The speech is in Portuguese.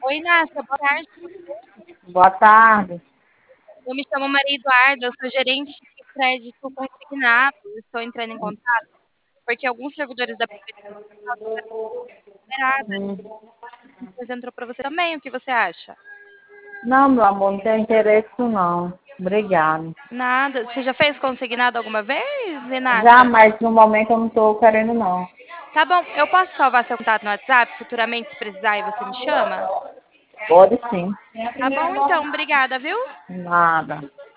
Oi, Inácia, boa tarde. Boa tarde. Eu me chamo Maria Eduarda, eu sou gerente de crédito consignado. Estou entrando em contato porque alguns servidores da prefeitura estão liberados. Hum. Mas entrou para você também, o que você acha? Não, meu amor, não tenho interesse não. Obrigada. Nada. Você já fez consignado alguma vez, Já, Inácia? mas no momento eu não estou querendo não. Tá bom, eu posso salvar seu contato no WhatsApp futuramente se precisar e você me chama? Pode sim. Tá bom, então, obrigada, viu? Nada.